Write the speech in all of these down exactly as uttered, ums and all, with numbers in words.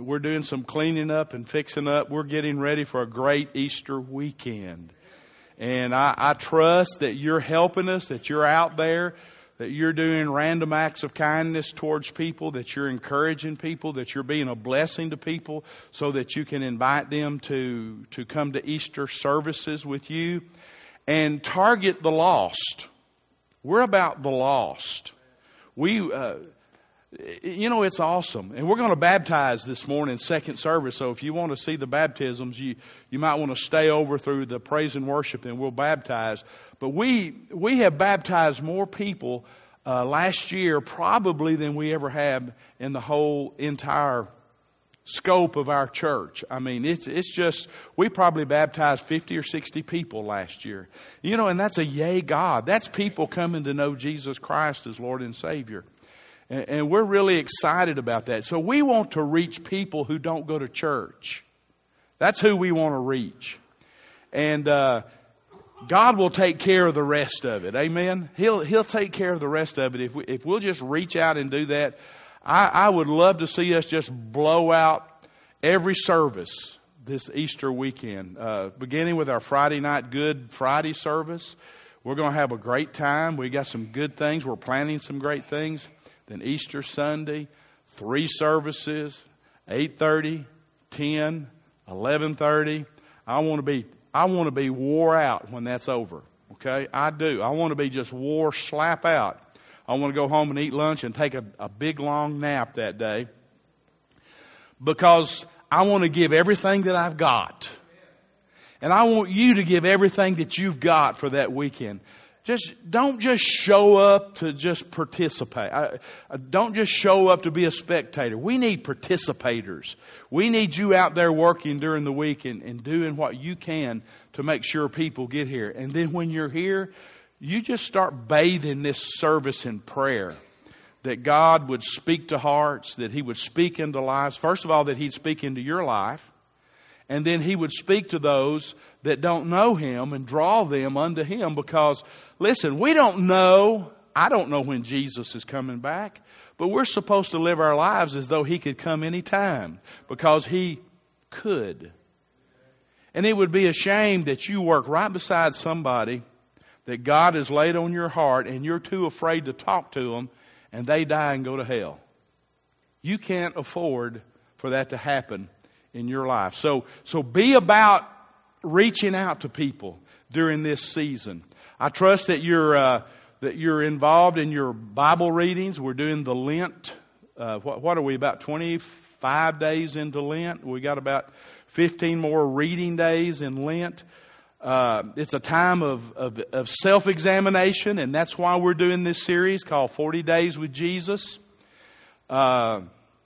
we're doing some cleaning up and fixing up. We're getting ready for a great Easter weekend. And I, I trust that you're helping us, that you're out there, that you're doing random acts of kindness towards people, that you're encouraging people, that you're being a blessing to people so that you can invite them to, to come to Easter services with you. And target the lost. We're about the lost. We, uh, you know, it's awesome. And we're going to baptize this morning, second service. So if you want to see the baptisms, you, you might want to stay over through the praise and worship and we'll baptize. But we, we have baptized more people uh, last year probably than we ever have in the whole entire scope of our church. I mean, it's it's just, we probably baptized fifty or sixty people last year. You know, and that's a yay God. That's people coming to know Jesus Christ as Lord and Savior. And, and we're really excited about that. So we want to reach people who don't go to church. That's who we want to reach. And uh, God will take care of the rest of it. Amen? He'll He'll take care of the rest of it. If, we, if we'll just reach out and do that, I, I would love to see us just blow out every service this Easter weekend, uh, beginning with our Friday night Good Friday service. We're going to have a great time. We got some good things. We're planning some great things. Then Easter Sunday, three services, eight thirty, ten, eleven thirty. I want to be I want to be wore out when that's over. Okay, I do. I want to be just wore slap out. I want to go home and eat lunch and take a, a big long nap that day because I want to give everything that I've got. And I want you to give everything that you've got for that weekend. Just don't just show up to just participate. I, I don't just show up to be a spectator. We need participators. We need you out there working during the week and, and doing what you can to make sure people get here. And then when you're here, you just start bathing this service in prayer. That God would speak to hearts, that He would speak into lives. First of all, that He'd speak into your life. And then He would speak to those that don't know Him and draw them unto Him. Because, listen, we don't know, I don't know when Jesus is coming back. But we're supposed to live our lives as though He could come any time. Because He could. And it would be a shame that you work right beside somebody that God has laid on your heart and you're too afraid to talk to them and they die and go to hell. You can't afford for that to happen in your life. So, so be about reaching out to people during this season. I trust that you're uh, that you're involved in your Bible readings. We're doing the Lent. Uh, what, what are we, about twenty-five days into Lent? We got about fifteen more reading days in Lent. Uh, it's a time of, of, of self-examination, and that's why we're doing this series called forty days with Jesus. Uh,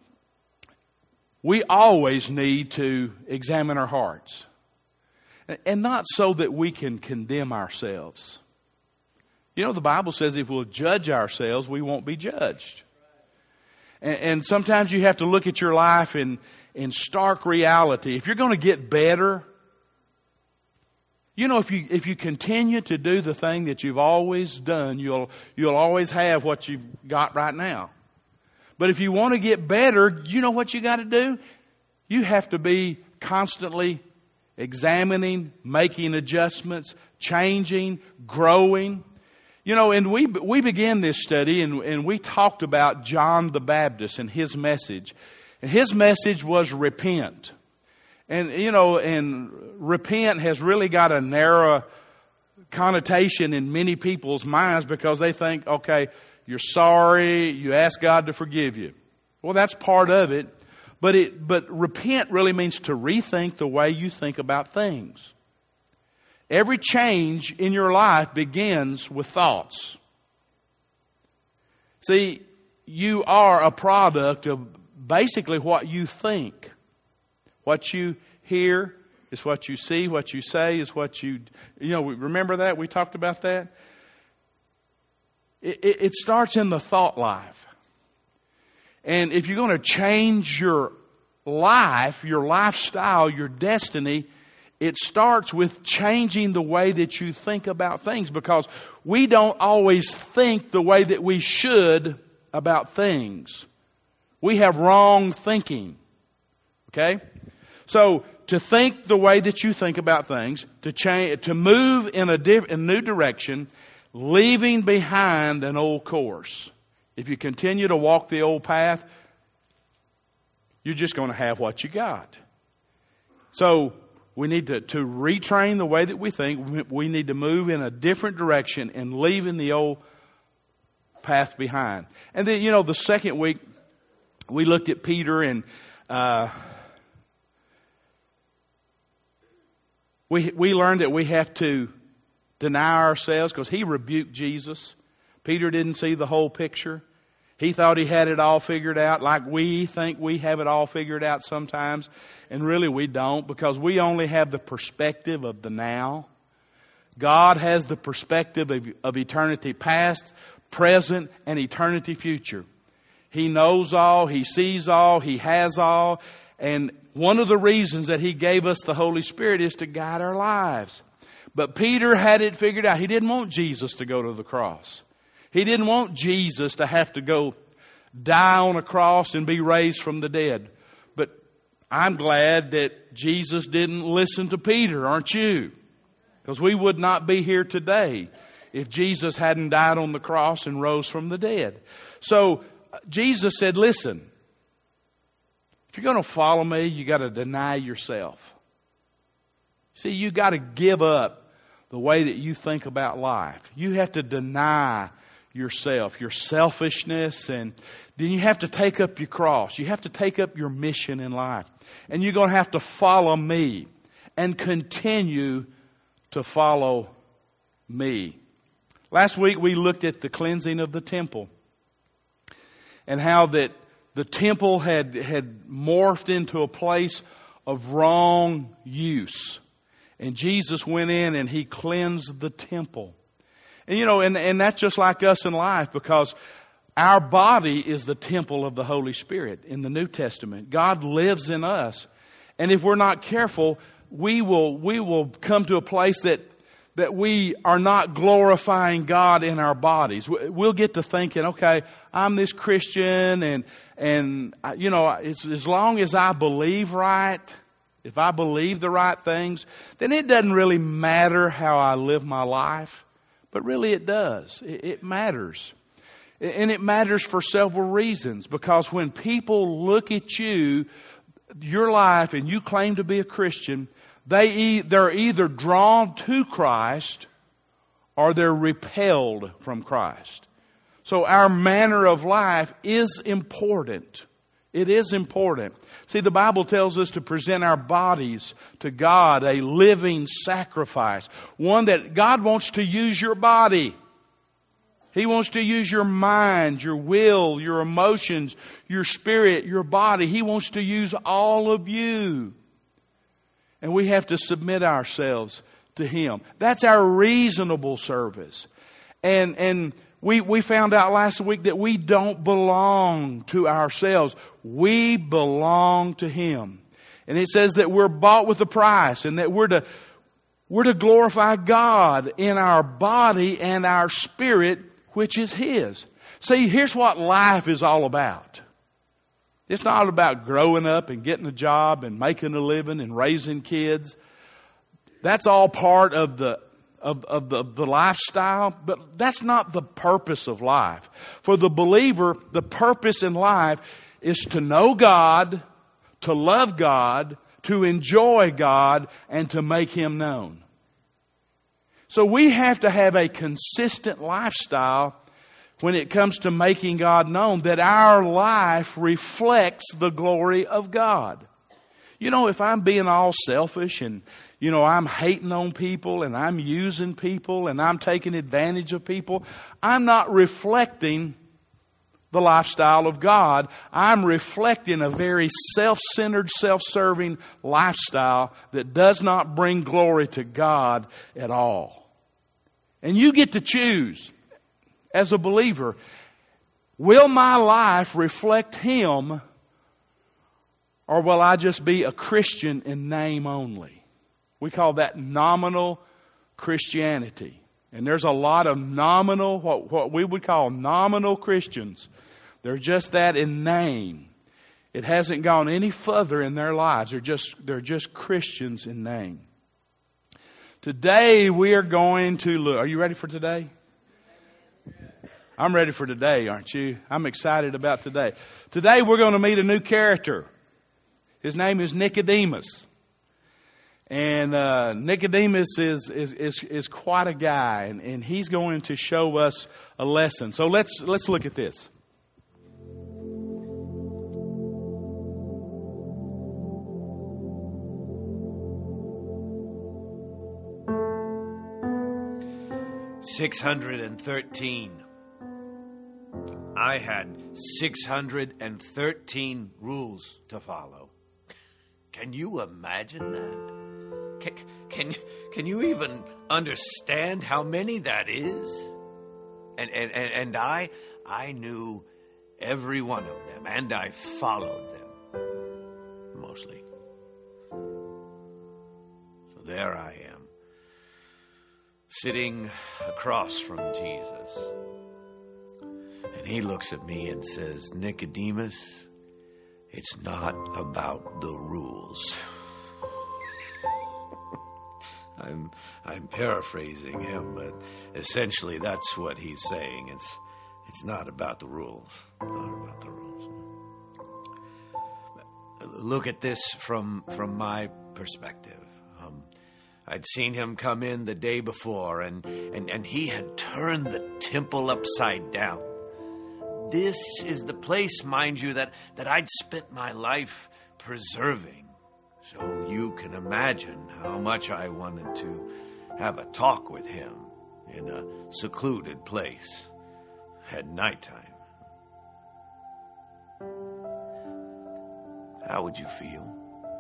we always need to examine our hearts. And not so that we can condemn ourselves. You know, the Bible says if we'll judge ourselves, we won't be judged. And, and sometimes you have to look at your life in, in stark reality. If you're going to get better, you know, if you if you continue to do the thing that you've always done, you'll you'll always have what you've got right now. But if you want to get better, you know what you got to do? You have to be constantly examining, making adjustments, changing, growing. You know, and we we began this study and, and we talked about John the Baptist and his message. And his message was repent. And, you know, and repent has really got a narrow connotation in many people's minds because they think, okay, you're sorry, you ask God to forgive you. Well, that's part of it. But it, but repent really means to rethink the way you think about things. Every change in your life begins with thoughts. See, you are a product of basically what you think. What you hear is what you see. What you say is what you... You know, remember that? We talked about that. It, it, it starts in the thought life. And if you're going to change your life, your lifestyle, your destiny, it starts with changing the way that you think about things, because we don't always think the way that we should about things. We have wrong thinking. Okay? So, to think the way that you think about things, to change, to move in a, diff, a new direction, leaving behind an old course. If you continue to walk the old path, you're just going to have what you got. So, we need to, to retrain the way that we think. We need to move in a different direction and leaving the old path behind. And then, you know, the second week, we looked at Peter and uh, we we learned that we have to deny ourselves because he rebuked Jesus. Peter didn't see the whole picture. He thought he had it all figured out, like we think we have it all figured out sometimes. And really we don't, because we only have the perspective of the now. God has the perspective of, of eternity past, present, and eternity future. He knows all, He sees all, He has all. And one of the reasons that He gave us the Holy Spirit is to guide our lives. But Peter had it figured out. He didn't want Jesus to go to the cross. He didn't want Jesus to have to go die on a cross and be raised from the dead. But I'm glad that Jesus didn't listen to Peter, aren't you? Because we would not be here today if Jesus hadn't died on the cross and rose from the dead. So Jesus said, listen, if you're going to follow me, you got to deny yourself. See, you got to give up the way that you think about life. You have to deny yourself, your selfishness, and then you have to take up your cross. You have to take up your mission in life. And you're going to have to follow me and continue to follow me. Last week we looked at the cleansing of the temple and how that the temple had, had morphed into a place of wrong use. And Jesus went in and He cleansed the temple. And you know, and, and that's just like us in life, because our body is the temple of the Holy Spirit in the New Testament. God lives in us. And if we're not careful, we will we will come to a place that that we are not glorifying God in our bodies. We'll get to thinking, okay, I'm this Christian, and and you know, it's, as long as I believe right, if I believe the right things, then it doesn't really matter how I live my life. But really it does. It, it matters. And it matters for several reasons. Because when people look at you, your life, and you claim to be a Christian, they e- they're either drawn to Christ or they're repelled from Christ. So our manner of life is important. It is important. See, the Bible tells us to present our bodies to God, a living sacrifice. One that God wants to use your body. He wants to use your mind, your will, your emotions, your spirit, your body. He wants to use all of you. And we have to submit ourselves to Him. That's our reasonable service. And, and we, we found out last week that we don't belong to ourselves. We belong to Him. And it says that we're bought with a price, and that we're to, we're to glorify God in our body and our spirit, which is His. See, here's what life is all about. It's not about growing up and getting a job and making a living and raising kids. That's all part of the Of, of, the, of the lifestyle, but that's not the purpose of life. For the believer, the purpose in life is to know God, to love God, to enjoy God, and to make Him known. So we have to have a consistent lifestyle when it comes to making God known, that our life reflects the glory of God. You know, if I'm being all selfish and, you know, I'm hating on people and I'm using people and I'm taking advantage of people, I'm not reflecting the lifestyle of God. I'm reflecting a very self-centered, self-serving lifestyle that does not bring glory to God at all. And you get to choose, as a believer, will my life reflect Him, or will I just be a Christian in name only? We call that nominal Christianity. And there's a lot of nominal, what, what we would call nominal Christians. They're just that in name. It hasn't gone any further in their lives. They're just, they're just Christians in name. Today we are going to look. Are you ready for today? I'm ready for today, aren't you? I'm excited about today. Today we're going to meet a new character. His name is Nicodemus. And uh, Nicodemus is, is is is quite a guy, and, and he's going to show us a lesson. So let's let's look at this. six hundred thirteen. I had six hundred thirteen rules to follow. Can you imagine that? Can, can, can you even understand how many that is? And, and, and, and I, I knew every one of them, and I followed them, mostly. So there I am, sitting across from Jesus. And he looks at me and says, Nicodemus, it's not about the rules. I'm I'm paraphrasing him, but essentially that's what he's saying. It's it's not about the rules. Not about the rules. Look at this from from my perspective. Um, I'd seen him come in the day before, and, and, and he had turned the temple upside down. This is the place, mind you, that, that I'd spent my life preserving. So you can imagine how much I wanted to have a talk with him in a secluded place at nighttime. How would you feel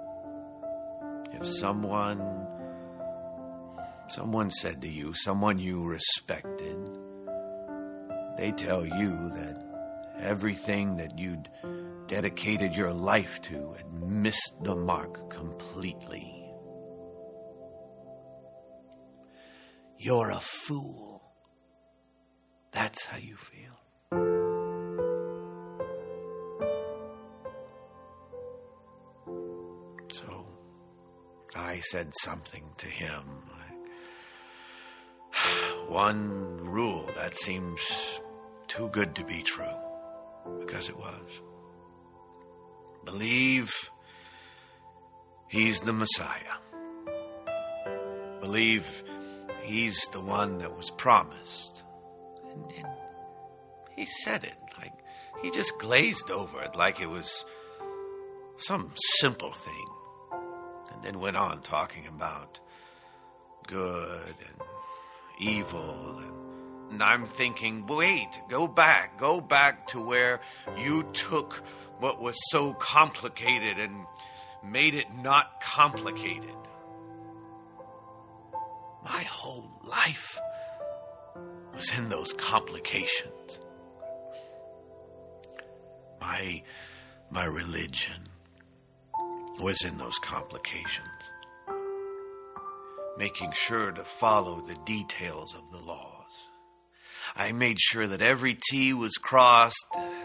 if someone, someone said to you, someone you respected, they tell you that everything that you'd dedicated your life to had missed the mark completely? You're a fool. That's how you feel. So I said something to him. One rule that seems too good to be true, because it was. Believe he's the Messiah. Believe he's the one that was promised. And, and he said it like he just glazed over it like it was some simple thing. And then went on talking about good and evil. And, and I'm thinking, wait, go back. Go back to where you took what was so complicated and made it not complicated. My whole life was in those complications. My, my religion was in those complications. Making sure to follow the details of the laws. I made sure that every T was crossed.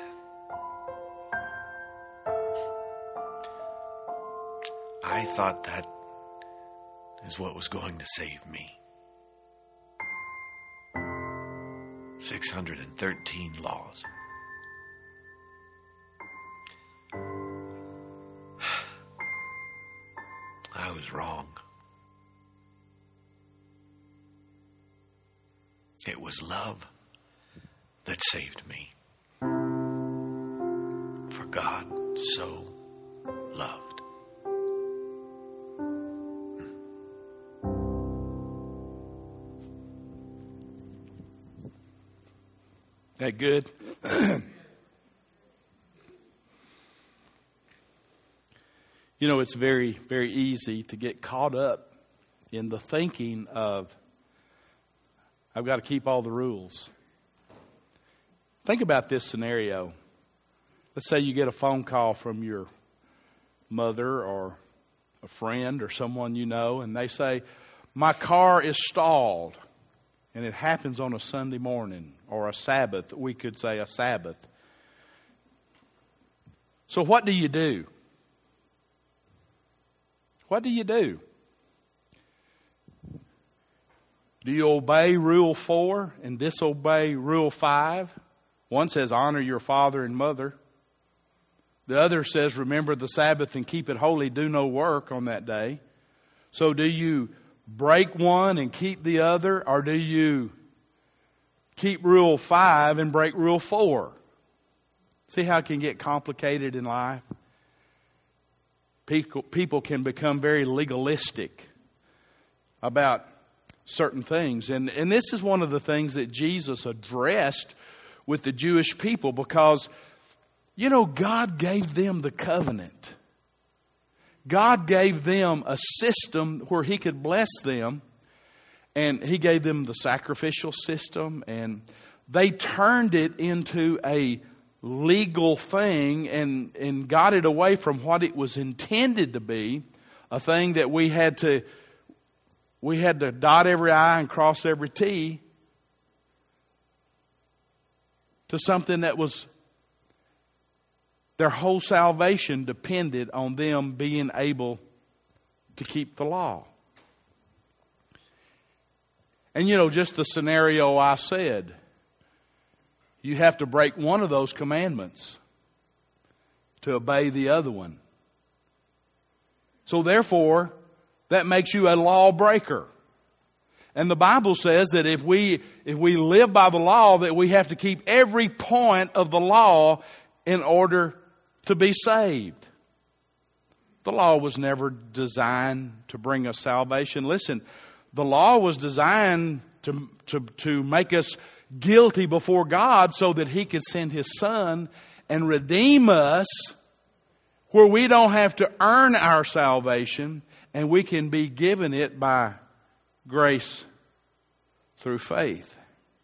I thought that is what was going to save me. six hundred thirteen laws. I was wrong. It was love that saved me. For God so loved. That good? You know, it's very, very easy to get caught up in the thinking of, I've got to keep all the rules. Think about this scenario. Let's say you get a phone call from your mother or a friend or someone you know, and they say, my car is stalled. And it happens on a Sunday morning or a Sabbath. We could say a Sabbath. So what do you do? What do you do? Do you obey Rule four and disobey Rule five? One says, honor your father and mother. The other says, remember the Sabbath and keep it holy. Do no work on that day. So do you break one and keep the other? Or do you keep Rule five and break Rule four? See how it can get complicated in life? People, people can become very legalistic about certain things. And, and this is one of the things that Jesus addressed with the Jewish people, because, you know, God gave them the covenant. God gave them a system where He could bless them. And He gave them the sacrificial system. And they turned it into a legal thing and, and got it away from what it was intended to be. A thing that we had to We had to dot every I and cross every T, to something that was, their whole salvation depended on them being able to keep the law. And you know, just the scenario I said, you have to break one of those commandments to obey the other one. So therefore, that makes you a lawbreaker. And the Bible says that if we if we live by the law, that we have to keep every point of the law in order to be saved. The law was never designed to bring us salvation. Listen, the law was designed to, to, to make us guilty before God so that He could send His Son and redeem us, where we don't have to earn our salvation, and we can be given it by grace through faith.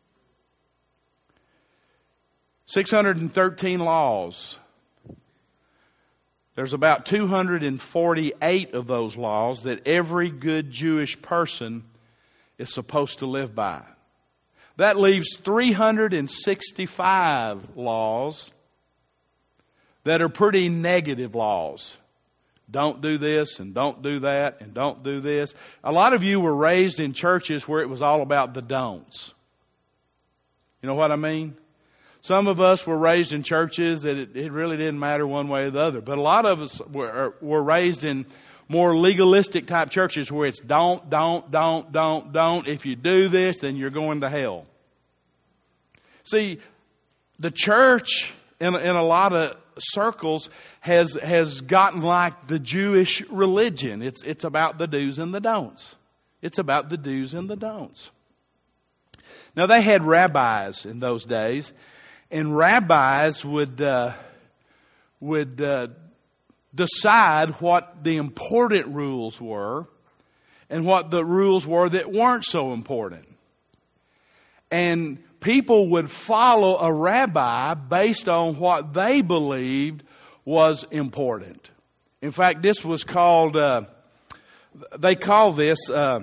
six hundred thirteen laws. There's about two hundred forty-eight of those laws that every good Jewish person is supposed to live by. That leaves three hundred sixty-five laws that are pretty negative laws. Don't do this and don't do that and don't do this. A lot of you were raised in churches where it was all about the don'ts. You know what I mean? Some of us were raised in churches that it, it really didn't matter one way or the other. But a lot of us were, were raised in more legalistic type churches where it's don't, don't, don't, don't, don't. If you do this, then you're going to hell. See, the church in, in a lot of circles has has gotten like the Jewish religion. It's it's about the do's and the don'ts. It's about the do's and the don'ts. Now, they had rabbis in those days, and rabbis would uh, would uh, decide what the important rules were and what the rules were that weren't so important. And people would follow a rabbi based on what they believed was important. In fact, this was called, uh, they call this, uh,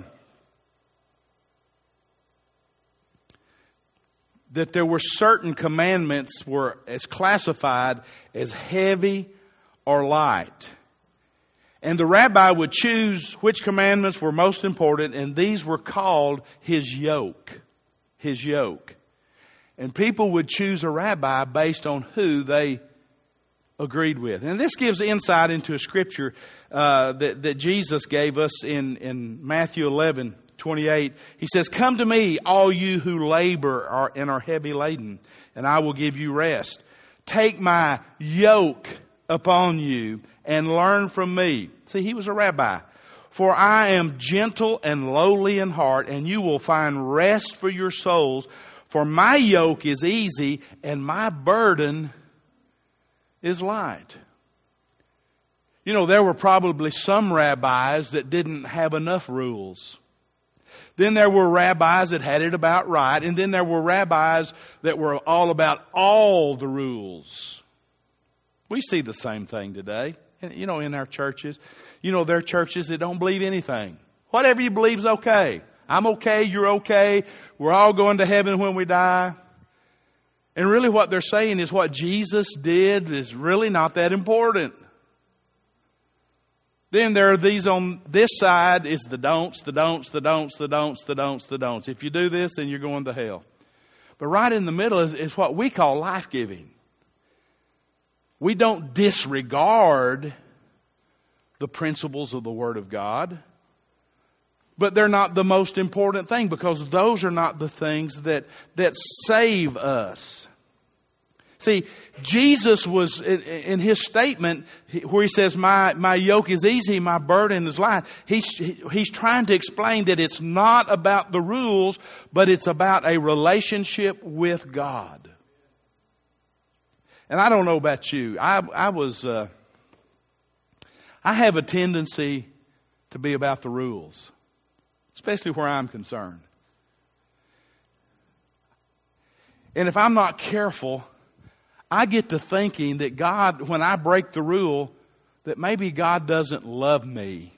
that there were certain commandments were as classified as heavy or light. And the rabbi would choose which commandments were most important, and these were called his yoke. His yoke. And people would choose a rabbi based on who they agreed with. And this gives insight into a scripture uh, that, that Jesus gave us in, in Matthew eleven twenty-eight. He says, "Come to me, all you who labor are, and are heavy laden, and I will give you rest. Take my yoke upon you and learn from me." See, he was a rabbi. "For I am gentle and lowly in heart, and you will find rest for your souls. For my yoke is easy and my burden is light." You know, there were probably some rabbis that didn't have enough rules. Then there were rabbis that had it about right. And then there were rabbis that were all about all the rules. We see the same thing today. You know, in our churches. You know, there are churches that don't believe anything. Whatever you believe is okay. I'm okay, you're okay. We're all going to heaven when we die. And really what they're saying is what Jesus did is really not that important. Then there are these on this side is the don'ts, the don'ts, the don'ts, the don'ts, the don'ts, the don'ts. If you do this, then you're going to hell. But right in the middle is, is what we call life-giving. We don't disregard the principles of the Word of God, but they're not the most important thing because those are not the things that, that save us. See, Jesus was, in his statement, where he says, my, my yoke is easy, my burden is light, he's, he's trying to explain that it's not about the rules, but it's about a relationship with God. And I don't know about you. I, I was, uh, I have a tendency to be about the rules, especially where I'm concerned. And if I'm not careful, I get to thinking that God, when I break the rule, that maybe God doesn't love me.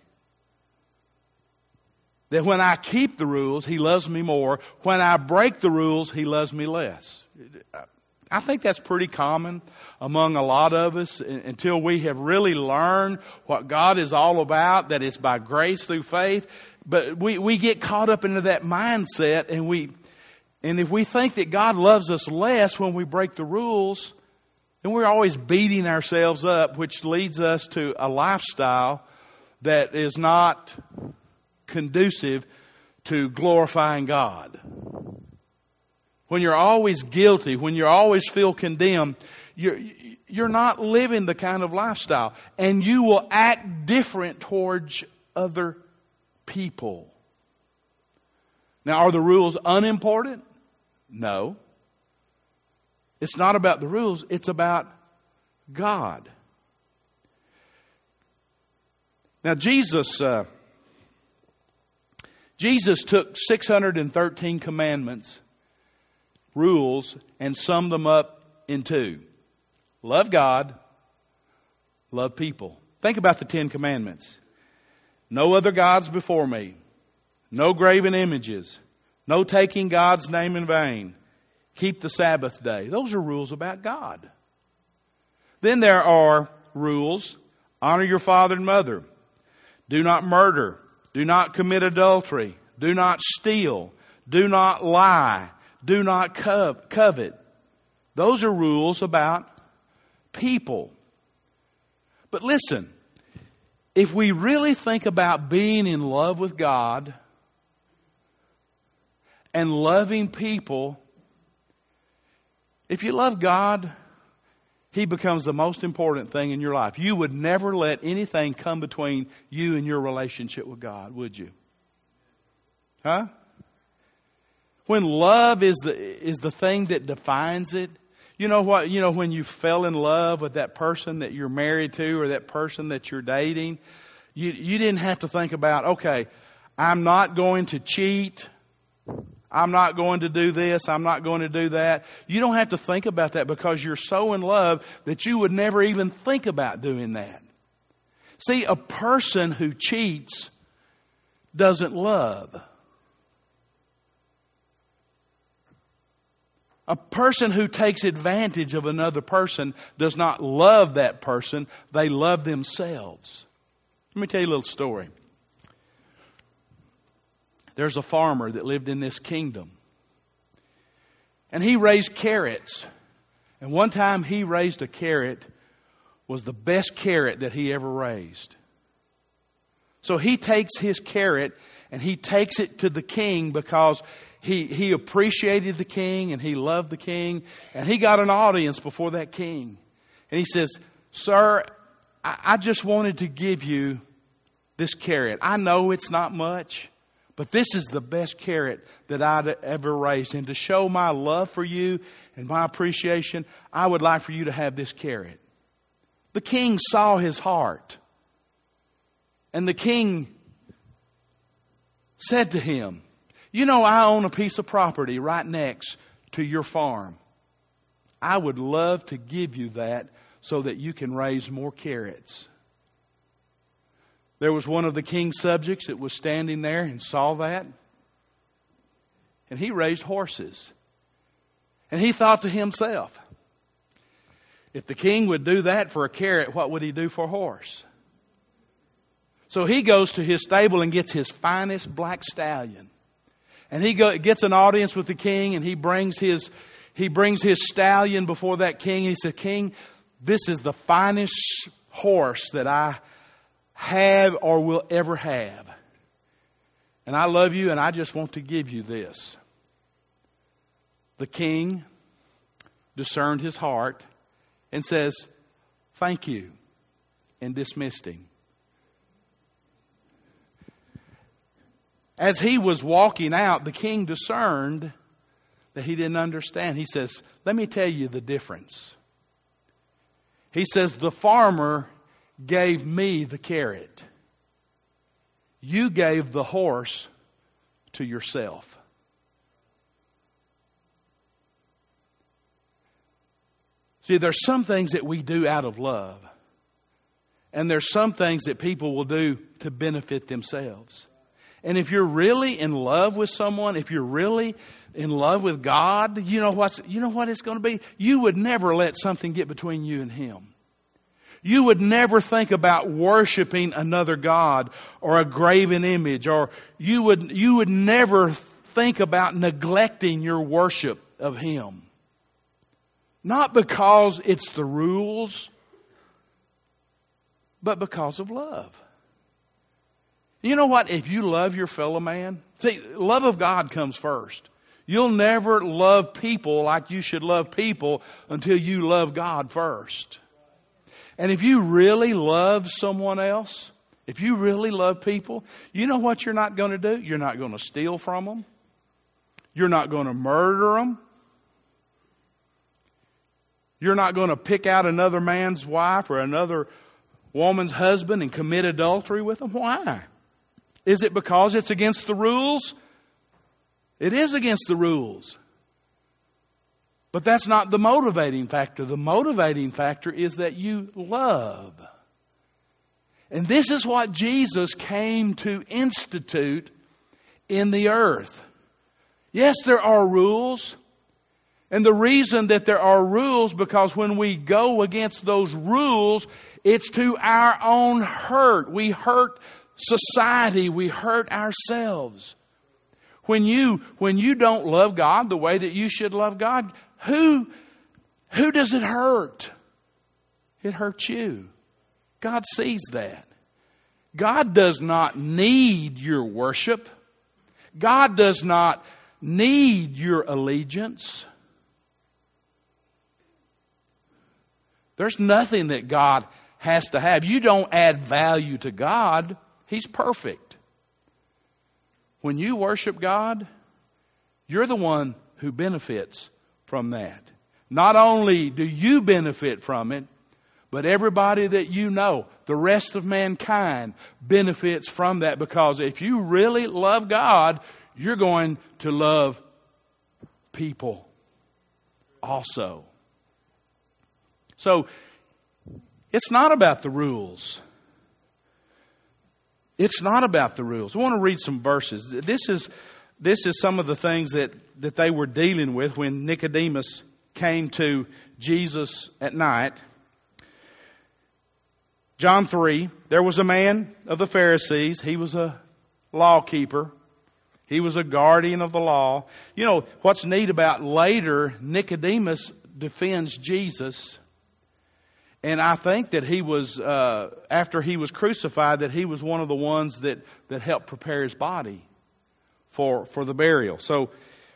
That when I keep the rules, He loves me more. When I break the rules, He loves me less. I think that's pretty common among a lot of us until we have really learned what God is all about, that it's by grace through faith. But we, we get caught up into that mindset, and we and if we think that God loves us less when we break the rules, then we're always beating ourselves up, which leads us to a lifestyle that is not conducive to glorifying God. When you're always guilty, when you always feel condemned, you're, you're not living the kind of lifestyle. And you will act different towards other people. Now, are the rules unimportant? No. It's not about the rules, it's about God. Now, Jesus, uh, Jesus took six hundred thirteen commandments, rules, and summed them up in two. Love God, love people. Think about the Ten Commandments. No other gods before me. No graven images. No taking God's name in vain. Keep the Sabbath day. Those are rules about God. Then there are rules. Honor your father and mother. Do not murder. Do not commit adultery. Do not steal. Do not lie. Do not covet. Those are rules about people. But listen, if we really think about being in love with God and loving people, if you love God, He becomes the most important thing in your life. You would never let anything come between you and your relationship with God, would you? Huh? When love is the is the thing that defines it, you know what? You know when you fell in love with that person that you're married to or that person that you're dating, you you didn't have to think about, okay, I'm not going to cheat. I'm not going to do this. I'm not going to do that. You don't have to think about that because you're so in love that you would never even think about doing that. See, a person who cheats doesn't love. A person who takes advantage of another person does not love that person. They love themselves. Let me tell you a little story. There's a farmer that lived in this kingdom. And he raised carrots. And one time he raised a carrot, was the best carrot that he ever raised. So he takes his carrot and he takes it to the king because he, he appreciated the king and he loved the king. And he got an audience before that king. And he says, "Sir, I, I just wanted to give you this carrot. I know it's not much, but this is the best carrot that I'd ever raised. And to show my love for you and my appreciation, I would like for you to have this carrot." The king saw his heart. And the king said to him, "You know, I own a piece of property right next to your farm. I would love to give you that so that you can raise more carrots." There was one of the king's subjects that was standing there and saw that. And he raised horses. And he thought to himself, if the king would do that for a carrot, what would he do for a horse? So he goes to his stable and gets his finest black stallion. And he go, gets an audience with the king, and he brings his he brings his stallion before that king. He said, King, this is the finest horse that I have or will ever have. And I love you, and I just want to give you this. The king discerned his heart and says, thank you, and dismissed him. As he was walking out, the king discerned that he didn't understand. He says, let me tell you the difference. He says, the farmer gave me the carrot. You gave the horse to yourself. See, there's some things that we do out of love. And there's some things that people will do to benefit themselves. And if you're really in love with someone, if you're really in love with God, you know what's, you know what it's going to be? You would never let something get between you and Him. You would never think about worshiping another God or a graven image, or you would, you would never think about neglecting your worship of Him. Not because it's the rules, but because of love. You know what? If you love your fellow man, see, love of God comes first. You'll never love people like you should love people until you love God first. And if you really love someone else, if you really love people, you know what you're not going to do? You're not going to steal from them. You're not going to murder them. You're not going to pick out another man's wife or another woman's husband and commit adultery with them. Why? Is it because it's against the rules? It is against the rules. But that's not the motivating factor. The motivating factor is that you love. And this is what Jesus came to institute in the earth. Yes, there are rules. And the reason that there are rules, because when we go against those rules, it's to our own hurt. We hurt society. We hurt ourselves. When you, when you don't love God the way that you should love God, who, who does it hurt? It hurts you. God sees that. God does not need your worship. God does not need your allegiance. There's nothing that God has to have. You don't add value to God. He's perfect. When you worship God, you're the one who benefits from that. Not only do you benefit from it, but everybody that you know, the rest of mankind, benefits from that. Because if you really love God, you're going to love people also. So, it's not about the rules. It's not about the rules. I want to read some verses. This is, this is some of the things that, that they were dealing with when Nicodemus came to Jesus at night. John three, there was a man of the Pharisees. He was a law keeper. He was a guardian of the law. You know, what's neat about later, Nicodemus defends Jesus. And I think that he was, uh, after he was crucified, that he was one of the ones that, that helped prepare his body for, for the burial. So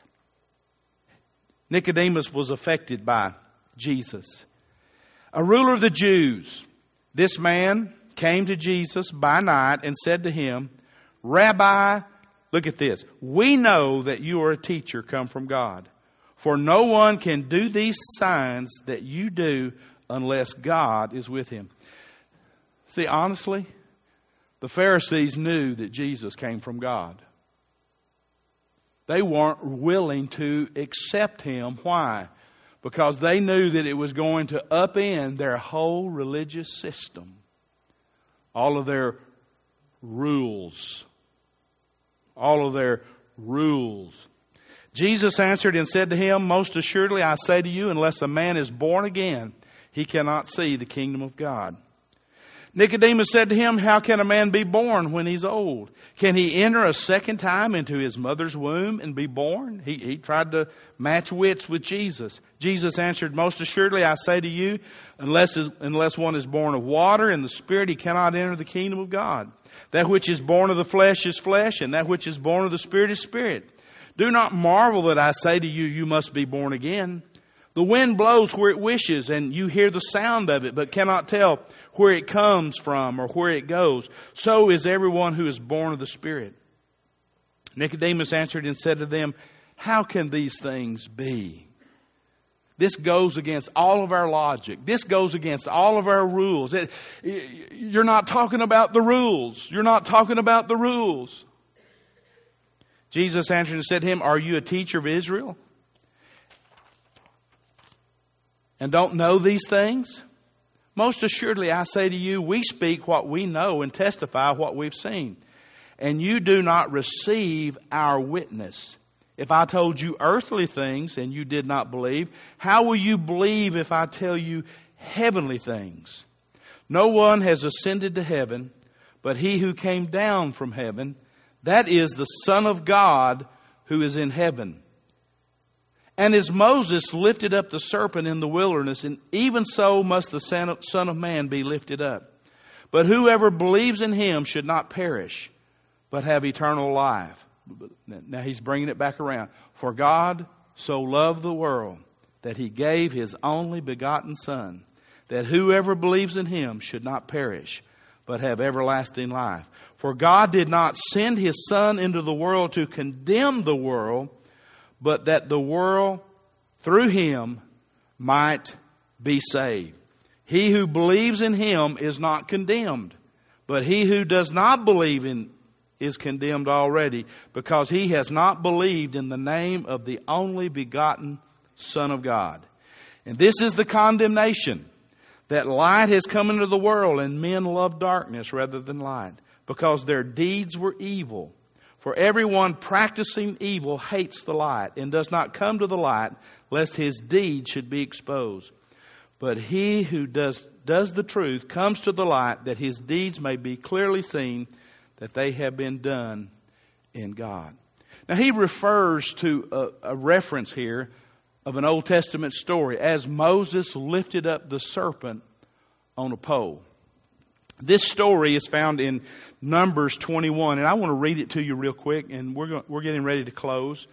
Nicodemus was affected by Jesus. A ruler of the Jews, this man came to Jesus by night and said to him, Rabbi, look at this. We know that you are a teacher come from God. For no one can do these signs that you do unless God is with him. See, honestly, the Pharisees knew that Jesus came from God. They weren't willing to accept him. Why? Because they knew that it was going to upend their whole religious system. All of their rules. All of their rules. Jesus answered and said to him, most assuredly I say to you, unless a man is born again, he cannot see the kingdom of God. Nicodemus said to him, how can a man be born when he's old? Can he enter a second time into his mother's womb and be born? He, he tried to match wits with Jesus. Jesus answered, most assuredly I say to you, unless, unless one is born of water and the Spirit, he cannot enter the kingdom of God. That which is born of the flesh is flesh, and that which is born of the Spirit is spirit. Do not marvel that I say to you, you must be born again. The wind blows where it wishes, and you hear the sound of it, but cannot tell where it comes from or where it goes. So is everyone who is born of the Spirit. Nicodemus answered and said to them, how can these things be? This goes against all of our logic. This goes against all of our rules. It, you're not talking about the rules. You're not talking about the rules. Jesus answered and said to him, are you a teacher of Israel and don't know these things? Most assuredly I say to you, we speak what we know and testify what we've seen, and you do not receive our witness. If I told you earthly things and you did not believe, how will you believe if I tell you heavenly things? No one has ascended to heaven, but he who came down from heaven, that is the Son of God who is in heaven. And as Moses lifted up the serpent in the wilderness, and even so must the Son of Man be lifted up. But whoever believes in him should not perish, but have eternal life. Now he's bringing it back around. For God so loved the world that he gave his only begotten Son, that whoever believes in him should not perish, but have everlasting life. For God did not send his Son into the world to condemn the world, but that the world through him might be saved. He who believes in him is not condemned, but he who does not believe in is condemned already, because he has not believed in the name of the only begotten Son of God. And this is the condemnation, that light has come into the world, and men love darkness rather than light, because their deeds were evil. For everyone practicing evil hates the light, and does not come to the light, lest his deeds should be exposed. But he who does, does the truth comes to the light, that his deeds may be clearly seen, that they have been done in God. Now he refers to a, a reference here of an Old Testament story, as Moses lifted up the serpent on a pole. This story is found in Numbers twenty-one, and I want to read it to you real quick, and we're going, we're getting ready to close.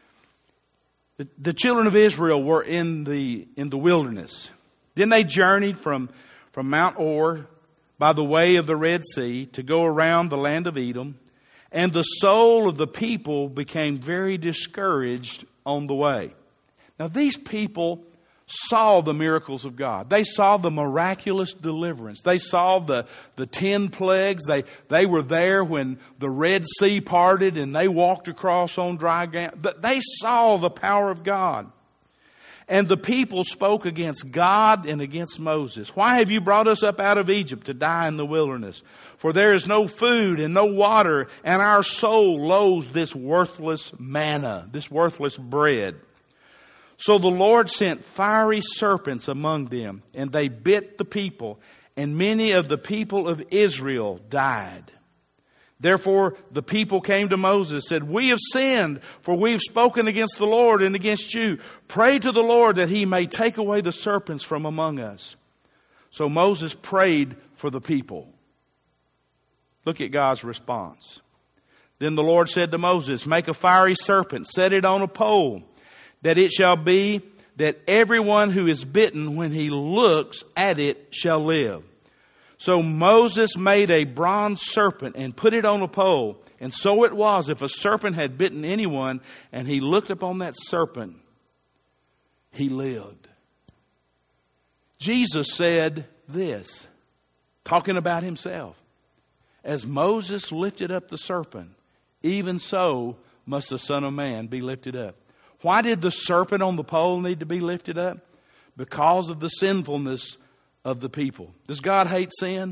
The, the children of Israel were in the in the wilderness. Then they journeyed from, from Mount Or by the way of the Red Sea to go around the land of Edom, and the soul of the people became very discouraged on the way. Now these people saw the miracles of God. They saw the miraculous deliverance. They saw the, the ten plagues. They, they were there when the Red Sea parted and they walked across on dry ground. They saw the power of God. And the people spoke against God and against Moses. Why have you brought us up out of Egypt to die in the wilderness? For there is no food and no water, and our soul loathes this worthless manna, this worthless bread. So the Lord sent fiery serpents among them, and they bit the people, and many of the people of Israel died. Therefore the people came to Moses and said, we have sinned, for we have spoken against the Lord and against you. Pray to the Lord that he may take away the serpents from among us. So Moses prayed for the people. Look at God's response. Then the Lord said to Moses, make a fiery serpent, set it on a pole, that it shall be that everyone who is bitten when he looks at it shall live. So Moses made a bronze serpent and put it on a pole. And so it was, if a serpent had bitten anyone and he looked upon that serpent, he lived. Jesus said this, talking about himself. As Moses lifted up the serpent, even so must the Son of Man be lifted up. Why did the serpent on the pole need to be lifted up? Because of the sinfulness of the people. Does God hate sin?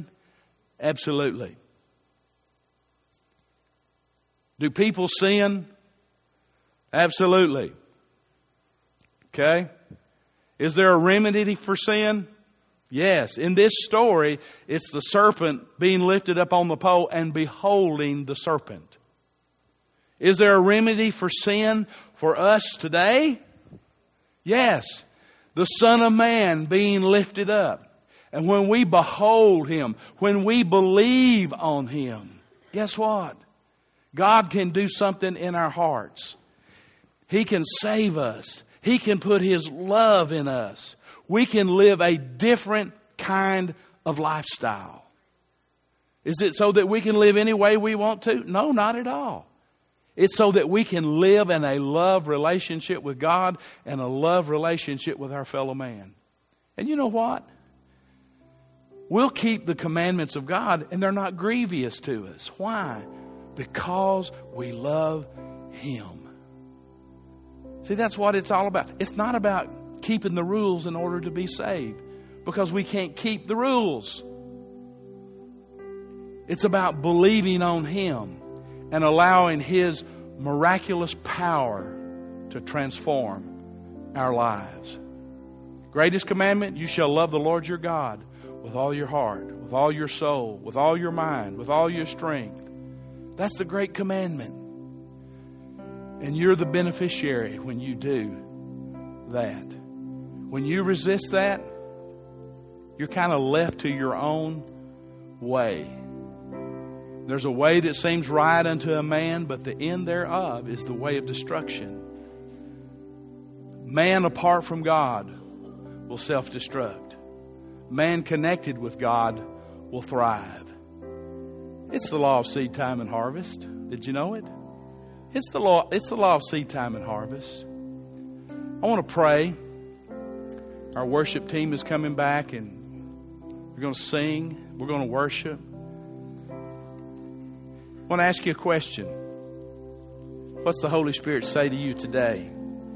Absolutely. Do people sin? Absolutely. Okay? Is there a remedy for sin? Yes. In this story, it's the serpent being lifted up on the pole and beholding the serpent. Is there a remedy for sin for us today? Yes. The Son of Man being lifted up. And when we behold Him, when we believe on Him, guess what? God can do something in our hearts. He can save us. He can put His love in us. We can live a different kind of lifestyle. Is it so that we can live any way we want to? No, not at all. It's so that we can live in a love relationship with God and a love relationship with our fellow man. And you know what? We'll keep the commandments of God and they're not grievous to us. Why? Because we love Him. See, that's what it's all about. It's not about keeping the rules in order to be saved, because we can't keep the rules. It's about believing on Him and allowing His miraculous power to transform our lives. Greatest commandment, you shall love the Lord your God with all your heart, with all your soul, with all your mind, with all your strength. That's the great commandment. And you're the beneficiary when you do that. When you resist that, you're kind of left to your own way. There's a way that seems right unto a man, but the end thereof is the way of destruction. Man apart from God will self-destruct. Man connected with God will thrive. It's the law of seed time and harvest. Did you know it? It's the law, it's the law of seed time and harvest. I want to pray. Our worship team is coming back and we're going to sing. We're going to worship. I want to ask you a question. What's the Holy Spirit say to you today?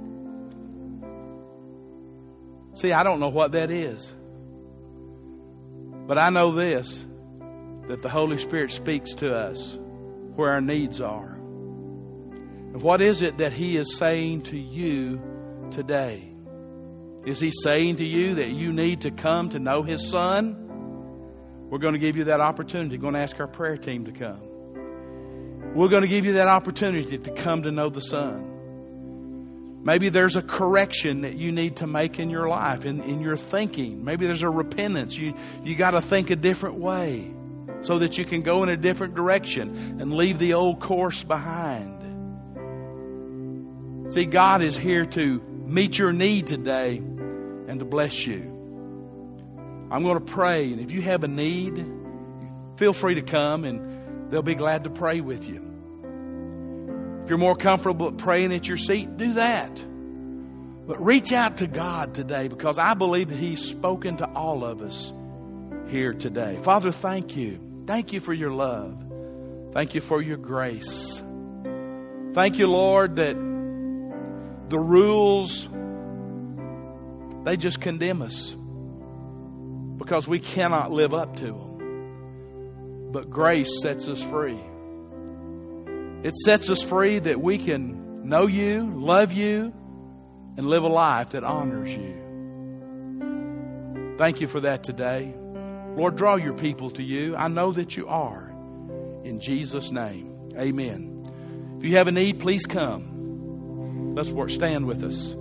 See, I don't know what that is. But I know this, that the Holy Spirit speaks to us where our needs are. And what is it that He is saying to you today? Is He saying to you that you need to come to know His Son? We're going to give you that opportunity. We're going to ask our prayer team to come. We're going to give you that opportunity to come to know the Son. Maybe there's a correction that you need to make in your life, in, in your thinking. Maybe there's a repentance. You, you got to think a different way so that you can go in a different direction and leave the old course behind. See, God is here to meet your need today and to bless you. I'm going to pray, and if you have a need, feel free to come and they'll be glad to pray with you. If you're more comfortable praying at your seat, do that. But reach out to God today, because I believe that He's spoken to all of us here today. Father, thank you. Thank you for your love. Thank you for your grace. Thank you, Lord, that the rules, they just condemn us because we cannot live up to them. But grace sets us free. It sets us free that we can know you, love you, and live a life that honors you. Thank you for that today. Lord, draw your people to you. I know that you are. In Jesus' name, amen. If you have a need, please come. Let's work. Stand with us.